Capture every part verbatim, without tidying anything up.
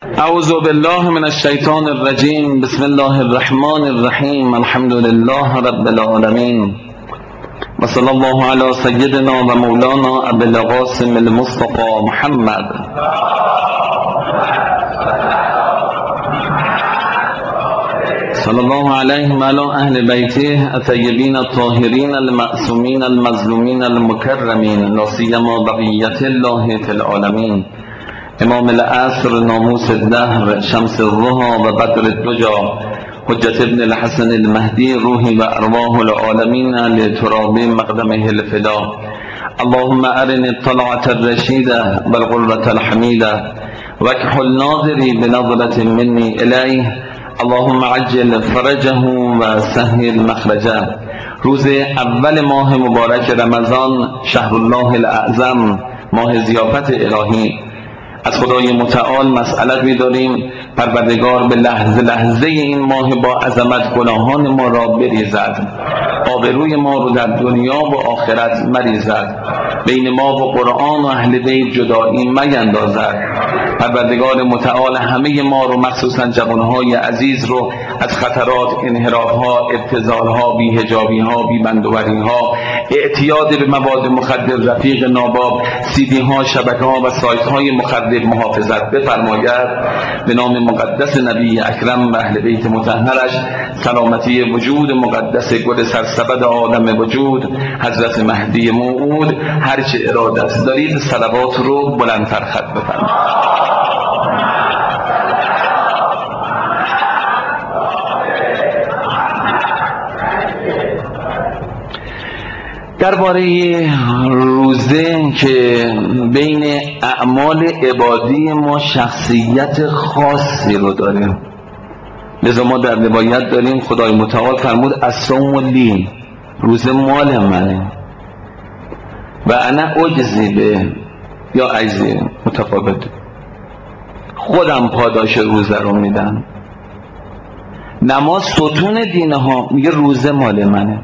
اعوذ بالله من الشیطان الرجیم. بسم الله الرحمن الرحیم. الحمد لله رب العالمین و صلی الله علی سیدنا و مولانا ابی القاسم المصطفى محمد. صلی الله علیه و علی اهل بیته الطیبین الطاهرین المعصومین المظلومین المکرمین، لا سیما بقیت الله فی العالمین. امام العصر، ناموس الدهر، شمس الضحی و بدر الدجا، حجت ابن الحسن المهدی، روحی و ارواح العالمین لتراب مقدمه الفدا. اللهم ارنی الطلعة الرشیده و الغرة الحمیده وکحل ناظری بنظرة منی الیه. اللهم عجل فرجه و سهل مخرجه. روز اول ماه مبارک رمضان، شهر الله الاعظم، ماه ضیافت الهی، از خدای متعال مسئلت می‌داریم پروردگار به لحظه لحظه این ماه با عظمت گناهان ما را بریزد، آبروی ما رو در دنیا و آخرت مریزد، بین ما و قرآن و اهل بیت جدایی میندازد. پروردگار متعال همه ما رو، مخصوصا جوانهای عزیز رو، از خطرات، انحراف‌ها، ابتذال‌ها، بی‌حجابی‌ها، بی‌بندوبری‌ها، اعتیاد به مواد مخدر، رفیق ناباب، سیدی‌ها، شبکه‌ها و سایت‌های مخدر محافظت بفرماید. به نام مقدس نبی اکرم و اهل بیت مطهرش، سلامتی وجود مقدس گل سرسبد عالم وجود حضرت مهدی موعود، هرچه ارادت دارید صلوات رو بلندتر خط بفرمایید. درباره روزه که بین اعمال عبادی ما شخصیت خاصی رو داریم، لذا ما در روایت داریم خدای متعال فرمود الصوم لی، روزه مال منه و انا اجزی به، یا اجزی متفاوت، خودم پاداش روزه رو میدم. نماز ستون دینه ها، میگه روزه مال منه.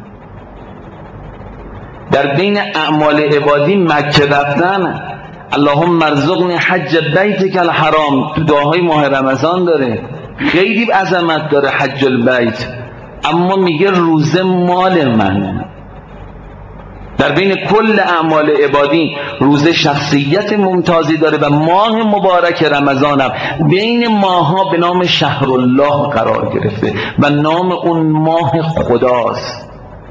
در بین اعمال عبادی مکه رفتن، اللهم ارزقنی حج بیتک الحرام، تو دعاهای ماه رمضان داره، خیلی عظمت داره حج البیت، اما میگه روزه مال منه. در بین کل اعمال عبادی روزه شخصیت ممتازی داره و ماه مبارک رمضانم بین ماها به نام شهر الله قرار گرفته و نام اون ماه خداست.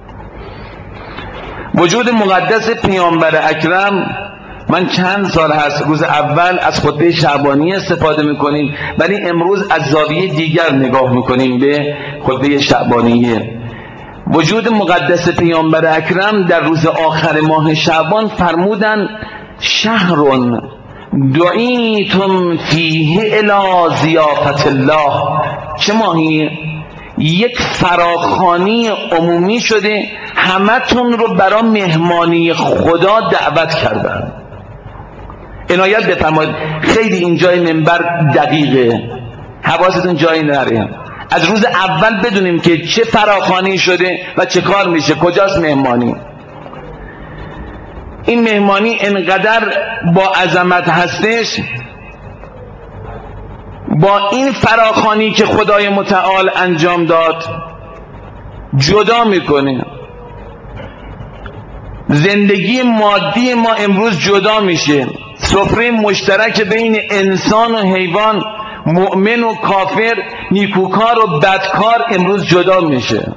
وجود مقدس پیامبر اکرم، من چند سال هست روز اول از خطبه شعبانی استفاده میکنیم، ولی امروز از زاویه دیگر نگاه میکنیم به خطبه شعبانیه. وجود مقدس پیامبر اکرم در روز آخر ماه شعبان فرمودن شهرون دعیتم فیه الی ضیافت الله. چه ماهی؟ یک فراخوانی عمومی شده، همتون رو برای مهمانی خدا دعوت کردن. عنایت بفرمایید، خیلی این جای منبر دقیقه، حواستون جایی نره. از روز اول بدونیم که چه فراخوانی شده و چه کار میشه، کجاست مهمانی. این مهمانی انقدر با عظمت هستش، با این فراخوانی که خدای متعال انجام داد جدا میکنه. زندگی مادی ما امروز جدا میشه، سفره مشترک بین انسان و حیوان، مؤمن و کافر، نیکوکار و بدکار امروز جدا میشه.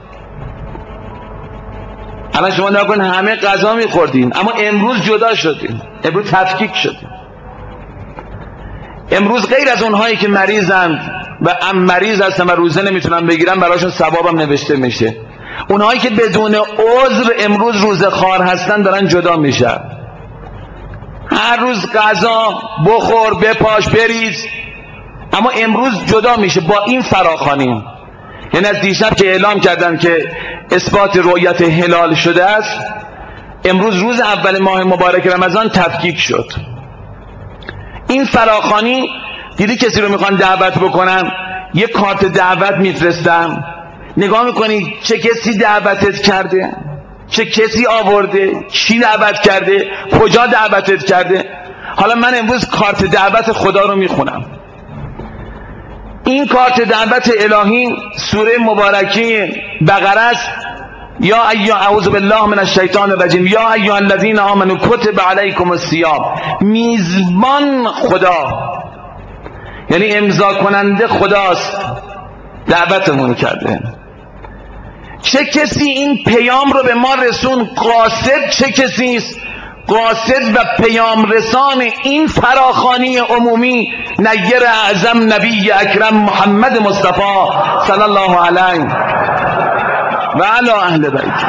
الان شما نکن همه غذا میخوردین، اما امروز جدا شدین، امروز تفکیک شدین. امروز غیر از اونهایی که مریضند و ام مریض هستن و روزه نمیتونن بگیرن، براشون ثوابم نوشته میشه. اونهایی که بدون عذر امروز روزه خوار هستن دارن جدا میشن. هر روز غذا بخور، بپاش، بریز، اما امروز جدا میشه با این فراخوانی. یعنی از دیشب که اعلام کردن که اثبات رؤیت هلال شده است، امروز روز اول ماه مبارک رمضان تفکیک شد. این فراخوانی، دیدی کسی رو میخوان دعوت بکنن، یه کارت دعوت میفرستن، نگاه میکنی چه کسی دعوتت کرده، چه کسی آورده، چی دعوت کرده، کجا دعوتت کرده. حالا من امروز کارت دعوت خدا رو میخونم، این کارت دعوت الهی سوره مبارکه بقره است. یا ایها اعوذ بالله من الشیطان الرجیم یا ایها الذین آمنوا کتب علیکم الصیام. میزبان خدا یعنی امضا کننده خداست، دعوتمون کرده. چه کسی این پیام رو به ما رسون؟ قاصد چه کسی است؟ قاصد و پیام رسان این فراخوانی عمومی نیر اعظم نبی اکرم محمد مصطفی صلی الله علیه و علی اهل بیت.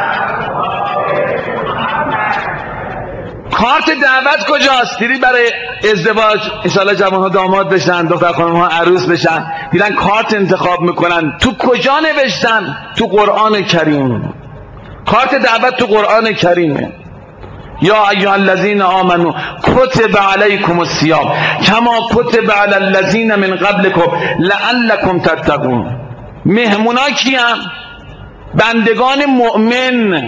کارت دعوت کجاست؟ دیدی برای ازدواج انشاءالله جوانها داماد بشن، دختر خانم‌ها عروس بشن، دیدن کارت انتخاب میکنن. تو کجا نوشتن؟ تو قرآن کریم. کارت دعوت تو قرآن کریمه. یا ایها الذین آمنوا کتب علیکم الصیام کما کتب علی الذین من قبلکم لعلکم تتقون. مهمونا کیم؟ بندگان مؤمن.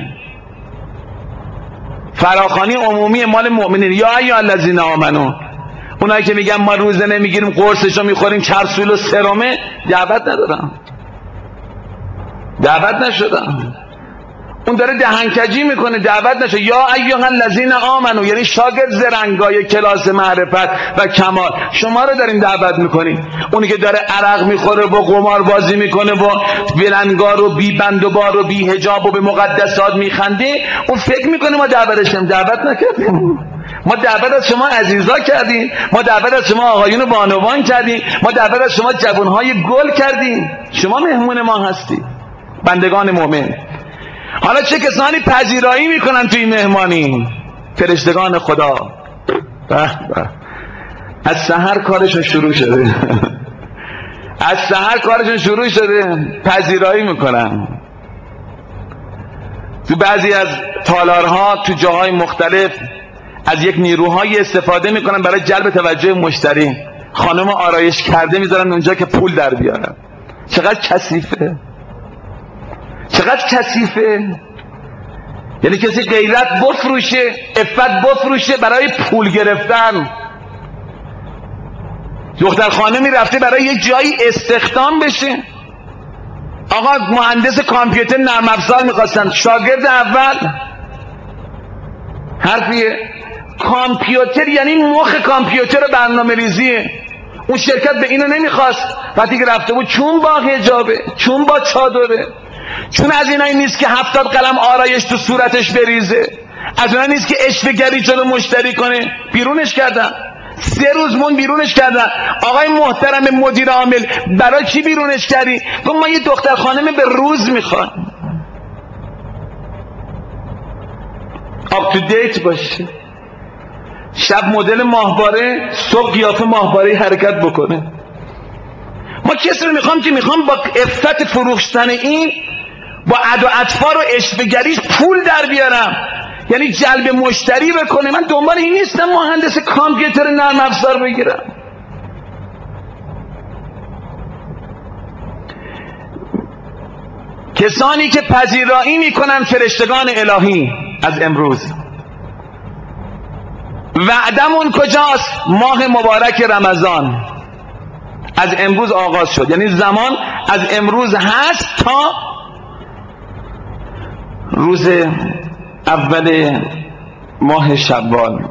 فراخوانی عمومی مال مؤمنین. یا ایها الذین آمنوا، اونایی که میگن ما روزه نمیگیریم قرصشو میخوریم کرسول و سرمه، دعوت ندارم، دعوت نشدم. اون داره دهنکجی میکنه، دعوت نشه. یا ایها الذین آمنو یعنی شاگرد زرنگای کلاس معرفت و کمال، شما رو داریم دعوت میکنیم. اونی که داره عرق میخوره و قمار بازی میکنه و ولنگار و بی بند و بار و بی حجاب و به مقدسات میخنده، اون فکر میکنه ما دعوتشم. دعوت نکردیم. ما دعوت از شما عزیزا کردیم، ما دعوت از شما آقایون بانوان کردیم، ما دعوت از شما جوانهای گل کردیم. شما مهمون ما هستی، بندگان مؤمن. حالا چه کسانی پذیرایی میکنن توی مهمانی؟ فرشتگان خدا. به به. از سحر کارشون شروع شده از سحر کارشون شروع شده پذیرایی میکنن. تو بعضی از تالارها تو جاهای مختلف از یک نیروهایی استفاده میکنن برای جلب توجه مشتری. خانم آرایش کرده میذارن اونجا که پول در بیارن. چقدر کثیفه، چقدر کثیفه. یعنی کسی غیرت بفروشه، عفت بفروشه برای پول گرفتن. دختر خانمی رفته برای یه جایی استخدام بشه. آقا مهندس کامپیوتر نرم افزار میخواستن، شاگرد اول حرفیه. کامپیوتر یعنی مخ کامپیوتر برنامه ریزیه. اون شرکت به اینو نمیخواست. وقتی که رفته بود چون با حجابه، چون با چادره، چون از اینایی نیست که هفتاد قلم آرایش تو صورتش بریزه، از اونایی نیست که اشوه‌گری جلو مشتری کنه، بیرونش کردن. سه روز مون بیرونش کردن. آقای محترم مدیر عامل برای چی بیرونش کردی؟ گفت ما یه دختر خانم به روز میخوام، آپ تو دیت باشه، شب مدل ماهواره، صبح قیافه ماهواره حرکت بکنه. ما کسی رو میخوام که میخوام با عفت فروختن این، با عد و اطفار و اشوه‌گریش پول در بیارم، یعنی جلب مشتری بکنه. من دنبال این نیستم مهندس کامپیوتر نرم افزار بگیرم. کسانی که پذیرایی میکنن فرشتگان الهی از امروز، وعدمون کجاست؟ ماه مبارک رمضان از امروز آغاز شد. یعنی زمان از امروز هست تا روز اول ماه شوال.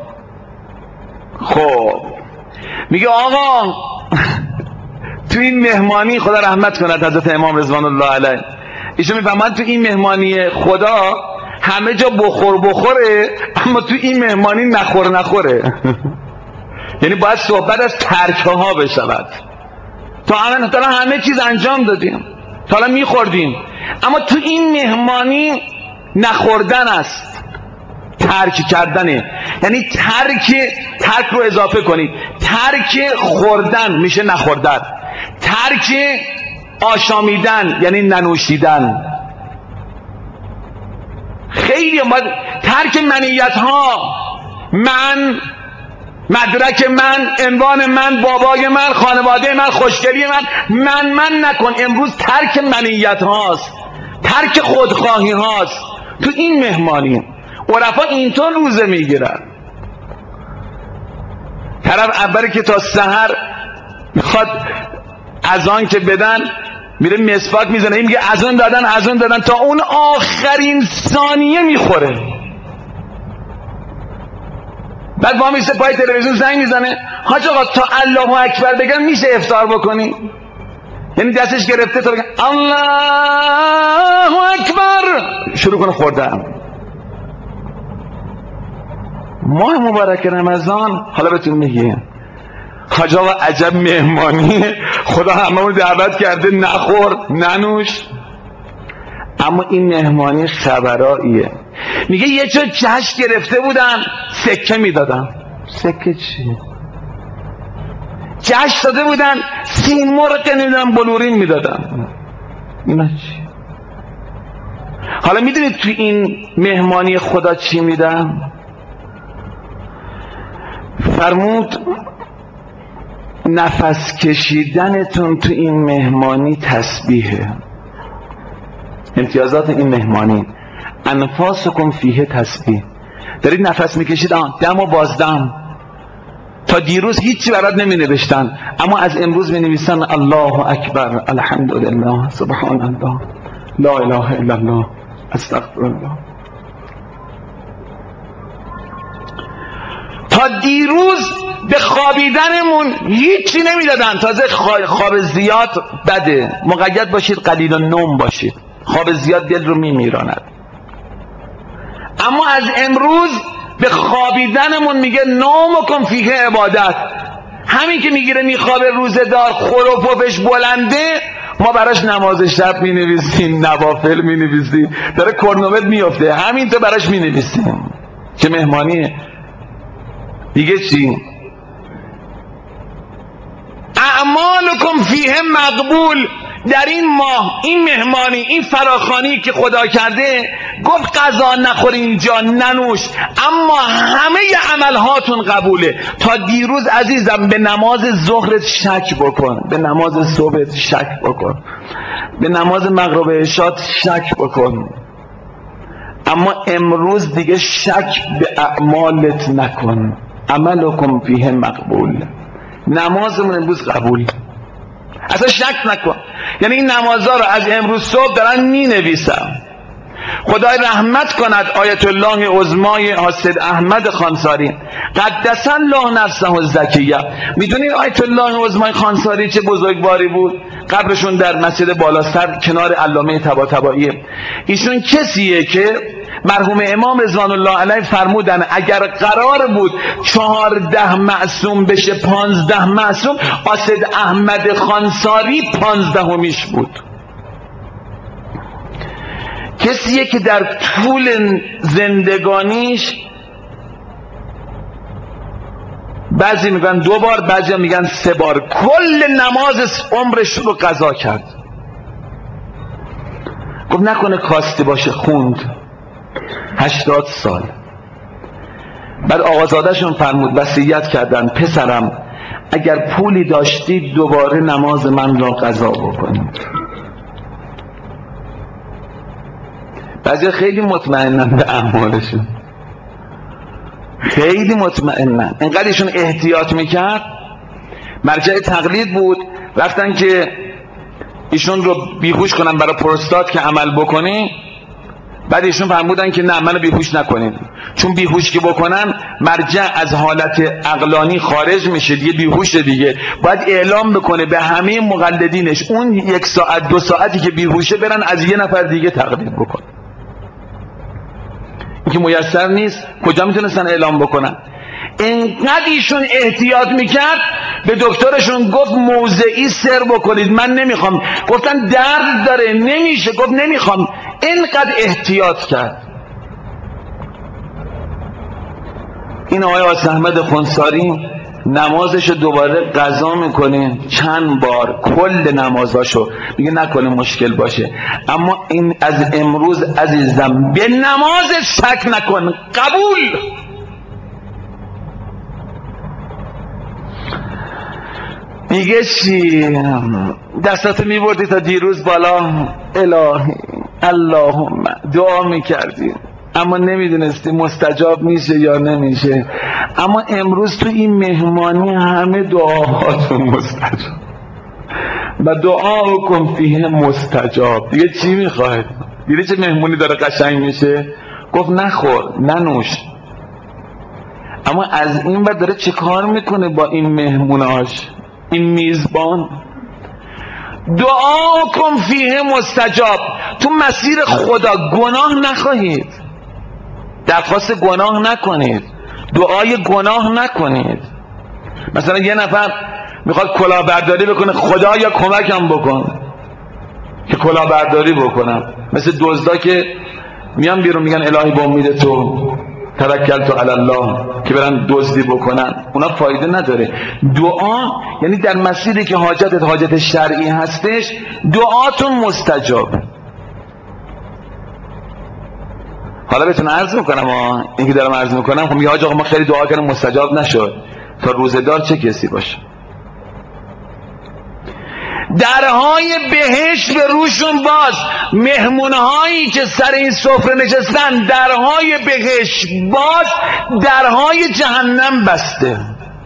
خب میگه آقا تو این مهمانی، خدا رحمت کند حضرت امام رضوان الله علیه، ایشون میفهمن تو این مهمانی خدا همه جا بخور بخوره، اما تو این مهمانی نخور نخوره. یعنی باید صحبت از ترکه ها بشود. تا الان تا همه چیز انجام دادیم، تا الان میخوردیم، اما تو این مهمانی نخوردن است، ترک کردنه. یعنی ترک ترک رو اضافه کنید. ترک خوردن میشه نخوردن، ترک آشامیدن یعنی ننوشیدن. خیلی اومد ترک منیت ها، من، مدرک من، عنوان من، بابای من، خانواده من، خوشگلی من، من من نکن. امروز ترک منیت هاست، ترک خودخواهی هاست. تو این مهمانی عرفا اینطور روزه میگیرن. طرف اولی که تا سحر میخواد از آن که بدن میره مسواک میزنه، این میگه از اون دادن از اون دادن تا اون آخرین ثانیه میخوره. بعد با میسته پای تلویزیون زنگ میزنه، حاج آقا تا الله اکبر بگن میشه افطار بکنی؟ یعنی دستش گرفته تا بگن الله اکبر شروع کنه خوردن. ماه مبارک رمضان حالا بهتون میگه حاج آقا عجب مهمانیه، خدا هممون دعوت کرده نخور ننوش، اما این مهمانی خبراییه. میگه یه جا جشن گرفته بودن سکه میدادن. سکه چی؟ جشن داده بودن سین مرغ نمیدونم بلورین میدادن. اینا چی؟ حالا میدونید تو این مهمانی خدا چی میدن؟ فرمود نفس کشیدنتون تو این مهمانی تسبیحه. امتیازات این مهمانی انفاسکم فیه تسبیح. دارید نفس میکشید، آن دم و بازدم. تا دیروز هیچی برات نمی نوشتن، اما از امروز می نویسن الله اکبر الحمدلله سبحان الله لا اله الا الله استغفر الله. تا دیروز به خوابیدنمون هیچی نمیدادن، تازه خواب زیاد بده، مقید باشید قلیل النوم باشید، خواب زیاد دل رو میمیراند. اما از امروز به خوابیدنمون میگه نومکم فیه عبادت. همین که میگیره میخوابه روزه دار خور و پفش بلنده، ما براش نماز شب مینویسیم، نوافل مینویسیم، داره کرنومتر میفته، همین تو براش مینویسیم. چه مهمانیه دیگه. چی؟ اعمالکم فیه مقبول. در این ماه این مهمانی این فراخوانی که خدا کرده گفت غذا نخور اینجا ننوش، اما همه عملهاتون قبوله. تا دیروز عزیزم به نماز ظهرت شک بکن، به نماز صبحت شک بکن، به نماز مغرب عشات شک بکن، اما امروز دیگه شک به اعمالت نکن. عملکم فیه مقبول. نمازمون امروز قبول، اصلا شک نکن. یعنی این نمازها رو از امروز صبح دارن می نویسم. خدای رحمت کند آیت الله عظمای حاسد احمد خانساری قدس الله نفسه الزکیه. میدونید آیت الله عظمای خانساری چه بزرگواری بود؟ قبرشون در مسجد بالاستر کنار علامه طباطبائیه. ایشون کسیه که مرحوم امام رضوان الله علیه فرمودن اگر قرار بود چهارده معصوم بشه پانزده معصوم، حاسد احمد خانساری پانزدهمیش بود. کسیه که در طول زندگانیش بعضی میگن دو بار، بعضی میگن سه بار کل نماز عمرش رو قضا کرد. گفت نکنه کاسته باشه، خوند هشتاد سال. بعد آقازادهشون فرمود وصیت کردن پسرم اگر پولی داشتید دوباره نماز من را قضا بکنید. بعضی خیلی مطمئنن به اعمالشون، خیلی مطمئنن. اینقدر ایشون احتیاط میکرد، مرجع تقلید بود، رفتن که ایشون رو بیهوش کنن برای پروستات که عمل بکنه. بعد ایشون فرمودن که نه منو بیهوش نکنید، چون بیهوش که بکنن مرجع از حالت عقلانی خارج میشه دیگه، بیهوش دیگه، باید اعلام بکنه به همه مقلدینش اون یک ساعت دو ساعتی که بیهوشه برن از یه نفر دیگه تقلید بکن. این که میسر نیست، کجا میتونستن اعلام بکنن؟ اینقدر ایشون احتیاط میکرد به دکترشون گفت موضعی سر بکنید، من نمیخوام. گفتن درد داره نمیشه، گفت نمیخوام. اینقدر احتیاط کرد. این آقای حاسد احمد خانساری نمازشو دوباره قضا میکنه چند بار، کل نمازاشو میگه نکنه مشکل باشه، اما این از امروز عزیزم به نماز شک نکن، قبول. میگه چی؟ دستاتو میبردی تا دیروز بالا، الهی اللهم دعا میکردی اما نمیدونستی مستجاب میشه یا نمیشه، اما امروز تو این مهمانی همه دعاهاتون مستجاب. و دعاؤکم فیه مستجاب. دیگه چی میخواید؟ دیگه چه مهمونی داره قشنگ میشه؟ گفت نخور ننوش. اما از این بعد داره چه کار میکنه با این مهموناش، این میزبان؟ دعاؤکم فیه مستجاب. تو مسیر خدا گناه نخواهید، درخواست گناه نکنید، دعای گناه نکنید. مثلا یه نفر میخواد کلاهبرداری بکنه، خدایا کمکم بکن که کلاهبرداری بکنم. مثل دزدا که میان بیرون میگن الهی با امید تو توکلت علی الله، که برن دزدی بکنن. اونا فایده نداره. دعا یعنی در مسیری که حاجتت حاجت شرعی هستش، دعاتون مستجابه. حالا بهتون عرض میکنم ها، این که دارم عرض میکنم خب میگه حاج آقا ما خیلی دعا کردیم مستجاب نشد، تا روزه‌دار چه کسی باشه؟ درهای بهشت به روشون باز. مهمونهایی که سر این سفره نشستن، درهای بهشت باز، درهای جهنم بسته.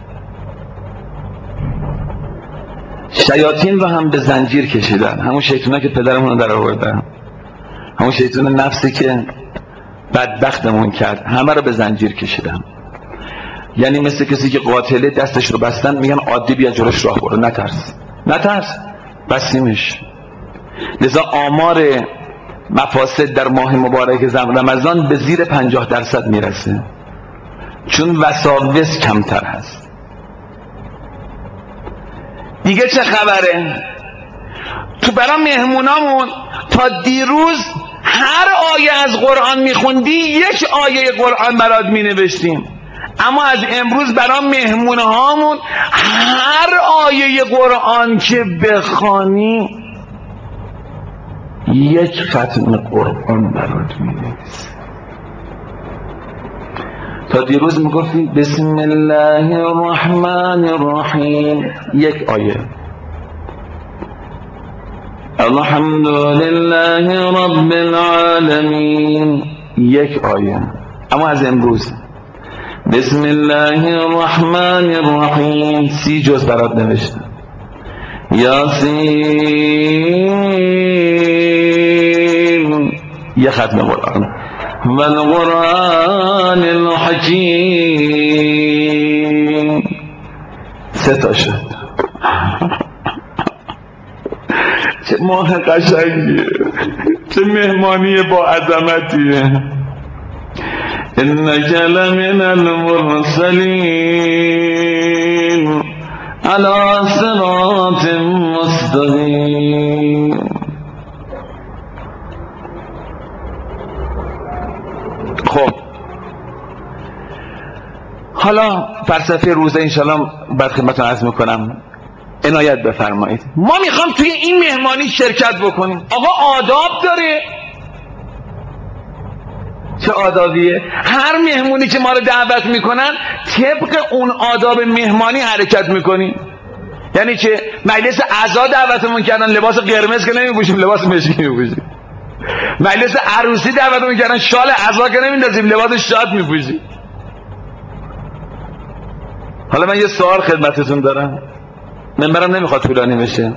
شیاطین رو هم به زنجیر کشیدن، همون شیطونا که پدرمون رو در آوردن، همون شیطون نفسی که بدبختمون کرد، همه رو به زنجیر کشیدن. یعنی مثل کسی که قاتله دستش رو بستن، میگن عادی بیا جلوش راه برو، نترس نترس، بستیمش. لذا آمار مفاسد در ماه مبارک رمضان به زیر پنجاه درصد میرسه، چون وساوس کمتر هست. دیگه چه خبره؟ تو برای مهمونامون تا دیروز هر آیه از قرآن میخوندی یک آیه قرآن برات مینوشتیم، اما از امروز برای مهمونه هامون هر آیه قرآن که بخوانی یک ختم قرآن برات مینویسه. تا دیروز میگفتی بسم الله الرحمن الرحیم، یک آیه. الحمد لله رب العالمین، یک آیه. اما از امروز بسم الله الرحمن الرحیم، سی جز برات نوشته. یاسین، یه ختم قرآن. و القرآن الحکیم، سه تا شد. چه ماه قشنگیه، چه مهمانی با عظمتیه. انک لمن المرسلین علی صراط مستقیم. خب حالا فلسفه روزه انشالله بعد خدمتتون عرض میکنم، عنایت بفرمایید. ما میخوام توی این مهمانی شرکت بکنیم. آقا آداب داره. چه آدابیه؟ هر مهمونی که ما رو دعوت میکنن طبق اون آداب مهمانی حرکت میکنیم. یعنی که مجلس عزا دعوتمون کردن، لباس قرمز که نمیپوشیم، لباس مشکی میپوشیم. مجلس عروسی دعوتمون کردن، شال عزا که نمیندازیم، لباس شاد میپوشیم. حالا من یه سوال خدمتتون دارم، منبرم نمیخواد طولانی بشه.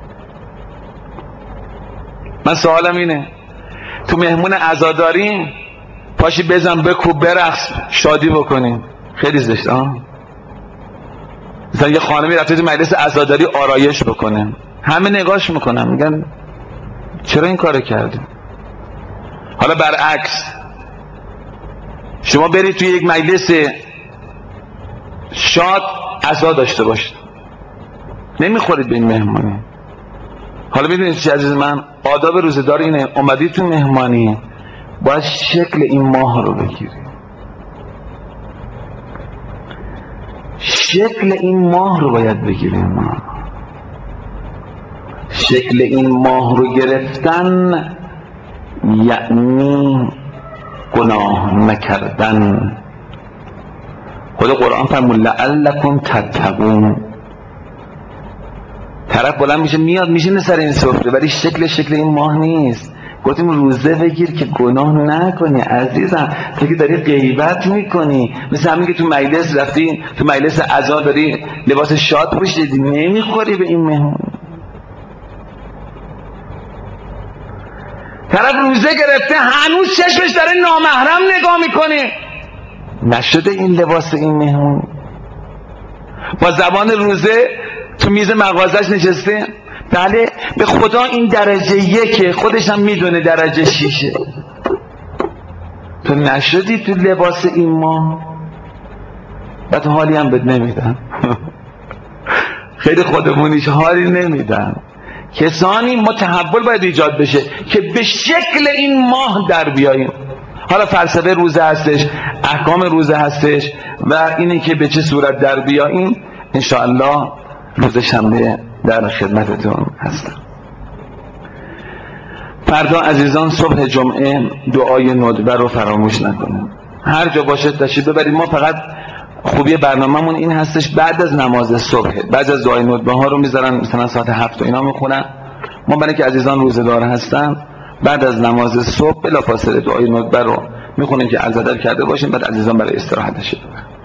من سوالم اینه، تو مهمون عزاداری پاشی بزن بکوب برقص شادی بکنیم، خیلی زشت. آه مثلا یه خانمی رفته تو مجلس عزاداری آرایش بکنه، همه نگاش میکنن میگن چرا این کارو کردی؟ حالا برعکس شما برید توی یک مجلس شاد عزا داشته باشید، نمیخورید به این مهمانی. حالا میدونید چی عزیز من؟ آداب روزه‌دار اینه، اومدید تو مهمانی باید شکل این ماه رو بگیری. شکل این ماه رو باید بگیریم. ما شکل این ماه رو گرفتن یعنی گناه نکردن. خود قرآن فرمود لعلکم تتقون. طرف بلند میشه میاد میشینه سر این سفره، ولی شکل شکل این ماه نیست. گفتیم روزه بگیر که گناه نکنی عزیزم. تو که داری غیبت میکنی، مثل همین که تو مجلس رفتی، تو مجلس عزا داری لباس شاد پوشیدی، نمیخوری به این مهمون. طرف روزه گرفته هنوز چشمش داره نامحرم نگاه میکنه. نشده این لباس این مهمون با زبان روزه تو میز مغازش نشسته؟ بله به خدا این درجه یکه، خودش هم میدونه درجه شیشه. تو نشدی تو لباس این ما؟ بعد حالی هم بد نمیدن خیلی خودمونیش حالی نمیدن. کسانی متحول باید ایجاد بشه که به شکل این ماه در بیاییم. حالا فلسفه روزه هستش، احکام روزه هستش و اینه که به چه صورت در بیاییم. انشاءالله روز شنبه در خدمتتون هستم. فردا عزیزان صبح جمعه دعای ندبه رو فراموش نکنیم. هر جا باشه تشریف ببرید. ما فقط خوبی برنامه‌مون این هستش بعد از نماز صبح بعد از دعای ندبه ها رو میذارن مثلا ساعت هفت و اینا میخونن. ما برای که عزیزان روزه‌دار هستن بعد از نماز صبح بلافاصله دعای ندبه رو میخونیم که عزادار کرده باشیم. بعد عزیزان برای استراحت شد.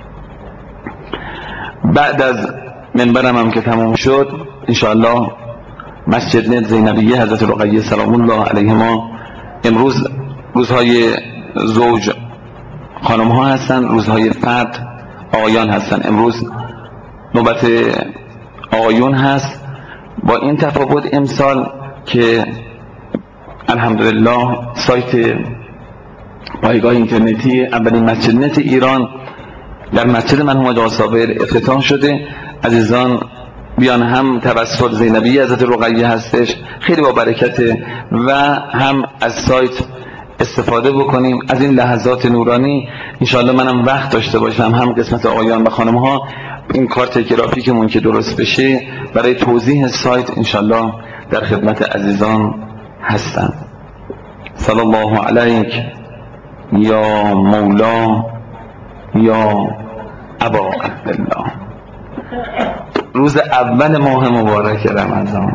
بعد از منبرم هم که تمام شد انشاءالله مسجد زینبیه حضرت رقیه سلام الله علیهما، امروز روزهای زوج خانم ها هستن، روزهای فرد آقایان هستن. امروز نوبت آقایون هست، با این تفاوت امسال که الحمدلله سایت پایگاه اینترنتی اولین مسجد نت ایران در مسجد مرحوم حاج آقا صابر افتتاح شده. عزیزان بیان هم توسط زینبیه حضرت رقیه هستش، خیلی با برکته، و هم از سایت استفاده بکنیم از این لحظات نورانی. انشاءالله منم وقت داشته باشم هم قسمت آقایان و خانم ها این کارت گرافیکمون که درست بشه برای توضیح سایت انشاءالله در خدمت عزیزان هستم. صلی الله علیک یا مولا یا ابا عبدالله. روز اول ماه مبارک رمضان،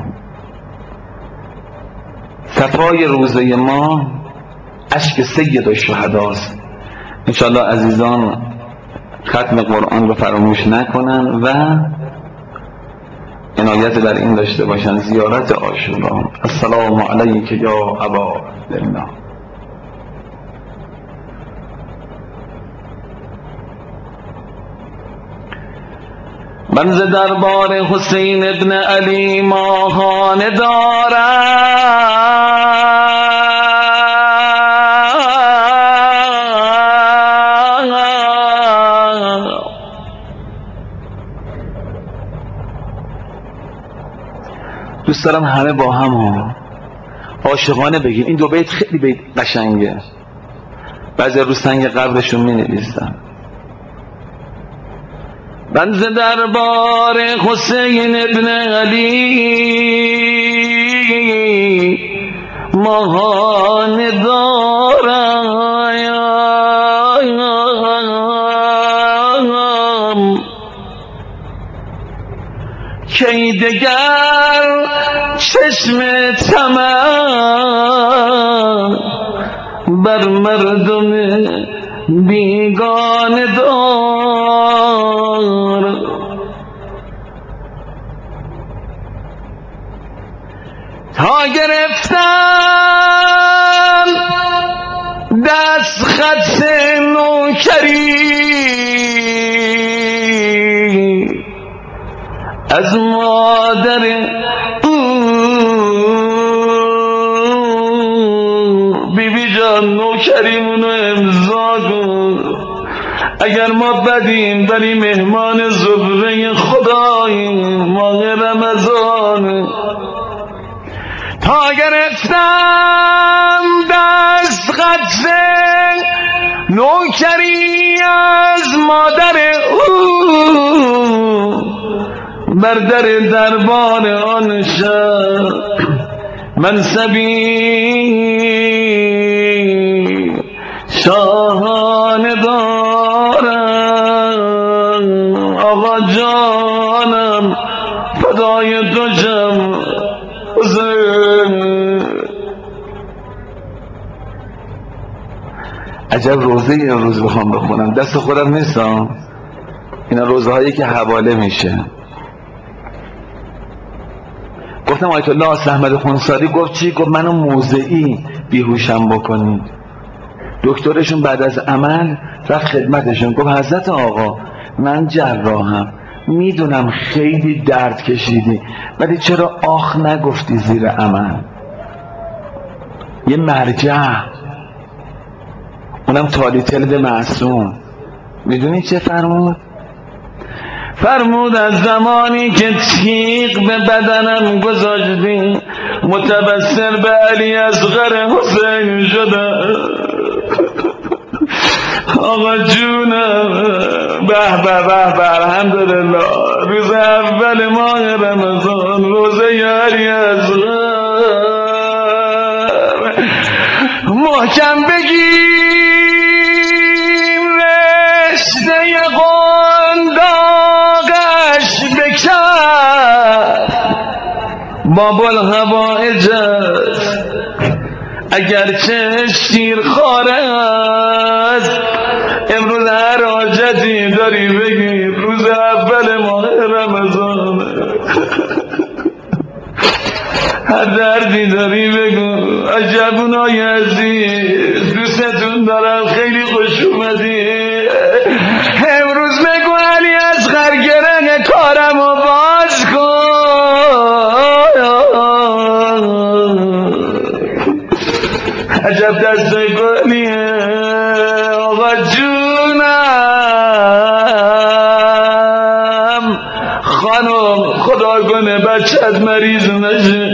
صفای روزه ما اشک سید الشهداست. انشاءالله عزیزان ختم قرآن رو فراموش نکنن و عنایت بر این داشته باشن زیارت عاشورا. السلام علیک یا ابا عبدالله. من ز دربار حسین ابن علی ماهانه دارم، دوست دارم همه با هم ها عاشقانه بگیم. این دو بیت خیلی بیت قشنگه، بعضی رو سنگ قبرشون می نویسن. من ز دربار حسین ابن علی ماهانه دارم، کی دگر چشم طمع بر مردم بیگانه دار. تا گرفتم دست خط نوکری از مادر او، بی بی جان نوکریمونو امضا کن. اگر ما بدیم ولی مهمان زهره خداییم ماه رمضان. تا گرفتم دست خط نوکری از مادر او بر در دربار آن شب منصبی شاهانه دارم. آقا جانم فدای تو جم عجب روزه این روز بخوام بخونم دست خودم نیستم. اینا روزه هایی که حواله میشه. گفتم آیت الله حاج احمد خونساری گفت چی؟ گفت منو موضعی بیهوشم بکنید. دکترشون بعد از عمل رفت خدمتشون گفت حضرت آقا من جراحم، میدونم خیلی درد کشیدی ولی چرا آخ نگفتی زیر عمل؟ یه مرجع، اونم تالیتلد معصوم. میدونی چه فرمود؟ فرمود از زمانی که تیغ به بدنم گذاشتی متبصر به علی اصغر حسین شده. آقا جونم، به به به به، الحمدلله. روز اول ماه رمضان روزه علی اصغر محکم بگیم رشته قنداقش بکر باب الهوائج است اگرچه شیر خاره است. امروز هر حاجتی داری بگیر روز اول ماه رمضان، هر دردی داری بگو. عجبونای عزیز دوستتون دارم، خیلی خوش اومدی. امروز بگو علی اصغر گرن کارمو باز کن. عجب دست گلیه آقا جونم. خانم خدا کنه بچت مریض نشه،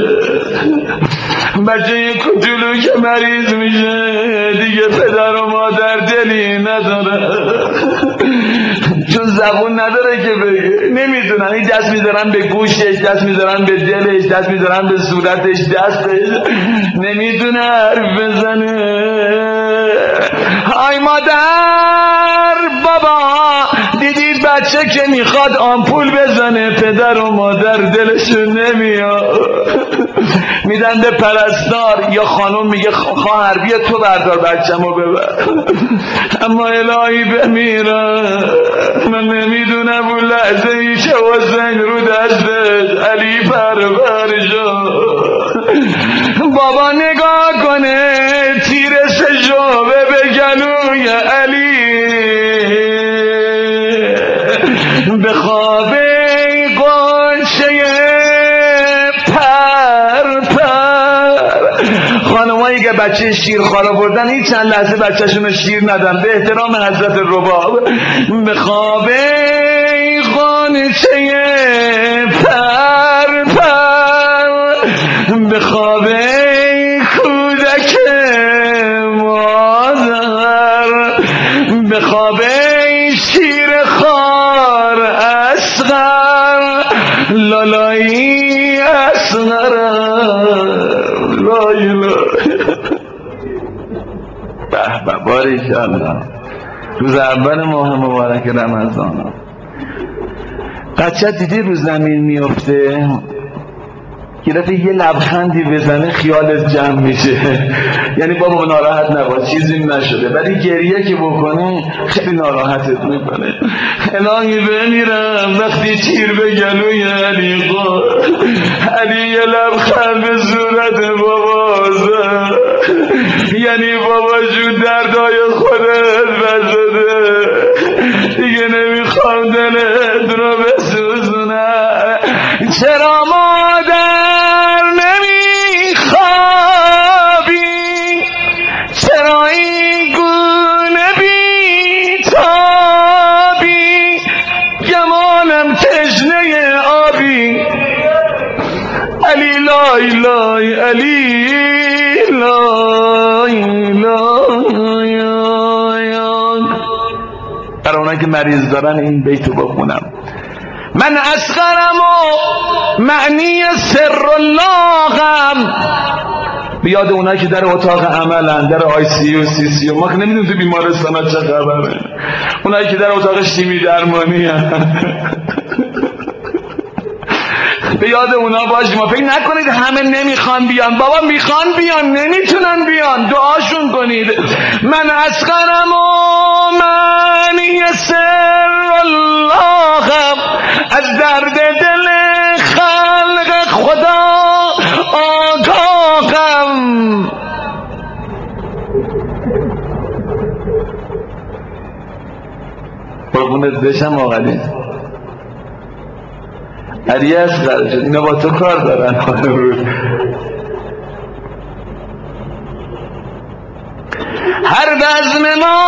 بچه کوچولو که مریض میشه دیگه پدر و مادر دلی نداره، چون زبون نداره که بگه. نمیدونن، این دست میذارن به گوشش، دست میذارن به دلش، دست میذارن به صورتش، دستش نمیدونه حرف بزنه. ای مادر بابا دیدید بچه که میخواد آمپول بزنه پدر و مادر دلشون نمیاد، میدن به پرستار یا خانم میگه خواهر بیا تو بردار بچه‌مو ببر. اما الهی بمیرم من نمیدونم اون لحظه ای که حسین رو دستش علی پرور شد. بابا نگاه کنه تیر سجوبه به گلوی علی به خواب قنچه پر پر. خانمایی که بچه شیر خوارا بردن این چند لحظه بچهشون شیر ندن به احترام حضرت رباب. به خواب قنچه پر پر، به خواب کودک مادر، به خواب شیر خوار اصغر لالایی اصغر لایلا. به به باریکالله. روز اول ماه مبارک رمضان بچه دیدی رو زمین میفته یه دفعه یه لبخندی بزنه خیالت جمع میشه، یعنی بابا ناراحت نباش چیزی نشده، ولی گریه که بکنه خیلی ناراحتت میکنه. الهی بمیرم وقتی تیر به گلوی علی خورد، علی یه لبخند به صورت بابا زد، یعنی بابا جون دردای خودت بزده دیگه نمیخوام دلت رو بسوزونم. چرا مادر نمیخوابی؟ چرا این گونه بیتابی؟ گمانم تشنه آبی. علی لای لای علی لای لای. برای اونایی که مریض دارن این بیتو بخونم. من اصغرم و معنی سر اللهم. بیاد اونایی که در اتاق عملن، در آی سی و سی سی و ما که نمیدونم تو بیمارستان ها چه خبره، اونایی که در اتاق شیمی درمانی هن. به یاد اونا باشیم. ما فکر نکنید همه نمیخوان بیان، بابا میخوان بیان نمیتونن بیان، دعاشون کنید. من اصغرم و معنی سر اللهم، از درد دل خلق خدا امامت بشم آقدی علی اصغر شد. اینا با تو کار دارن. هر بزم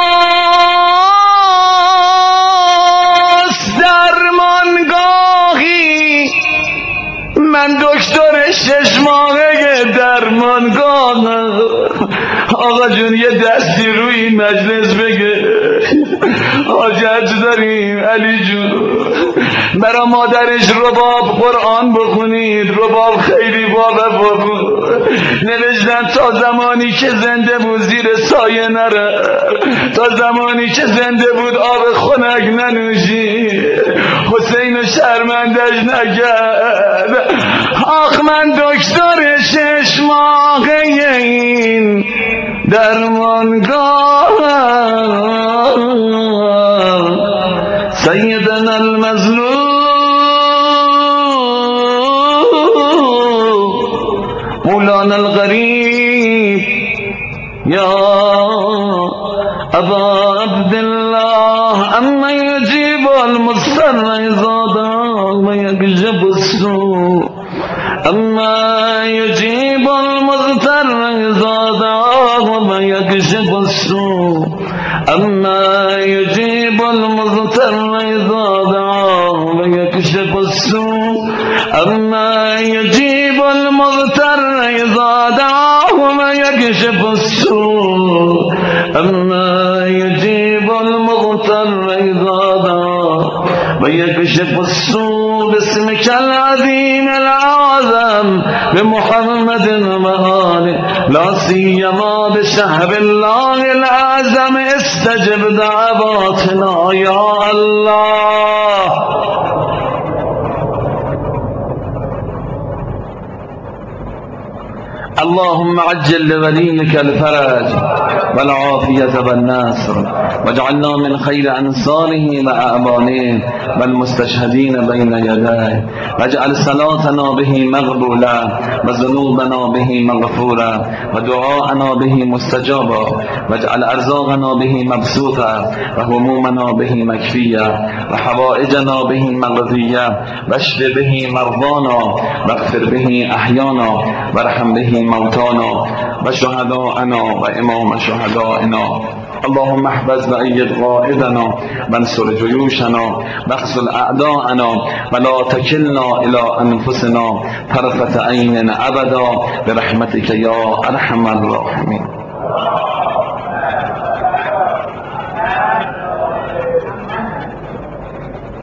ماست درمانگاهی، من دکتر شش ماهه درمانگاه. آقا جون یه دستی روی این مجلس بگه، حاجت داریم علی جون. برا مادرش رباب قرآن بخونید، رباب خیلی بابا بخون. نوشتن تا زمانی که زنده بود زیر سایه نره، تا زمانی که زنده بود آب خنک ننوشی. حسین شرمندش نکرد. آخ من دکتر شش ماهه این درمانگاه، سیدنا المظلوم مولانا الغریب یا ابا عبدالله، اما یجیب المضطر اذا دعا و یکشف السوء، اما یجیب المضطر اذا دعا و یکشف السوء، اما یجیب المضطر اذا دعا و یکشف السوء، اما یجیب المضطر اذا دعا و یکشف السوء، اما یجیب المضطر اذا دعا و یکشف السوء. باسمك العظیم العظم بمحمد و آله، لا سیما بشهر الله العظم، استجب دعواتنا یا الله. اللهم عجل لوليك الفرج والعافية والنصر، واجعلنا من خير أنصاره وأعوانه والمستشهدين بين يديه، واجعل صلاتنا به مقبولة وذنوبنا به مغفورة ودعاءنا به مستجابا، واجعل أرزاقنا به مبسوطة وهمومنا به مكفية وحوائجنا به مقضية، واشف به مرضانا واغفر به أحيانا وارحم به موتانا وشهداءنا وإمام شهدائنا. اللهم احفظ وأيد قائدنا وانصر جيوشنا واخذل أعداءنا ولا تكلنا إلى أنفسنا طرفة عين أبدا برحمتك يا أرحم الراحمين.